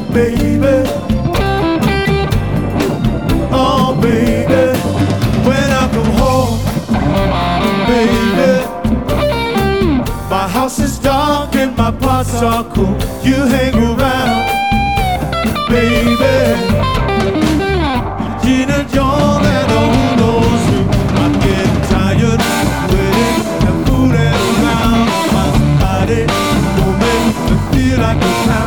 baby. Oh, baby. When I come home, baby, my house is dark and my pots are cool. You hang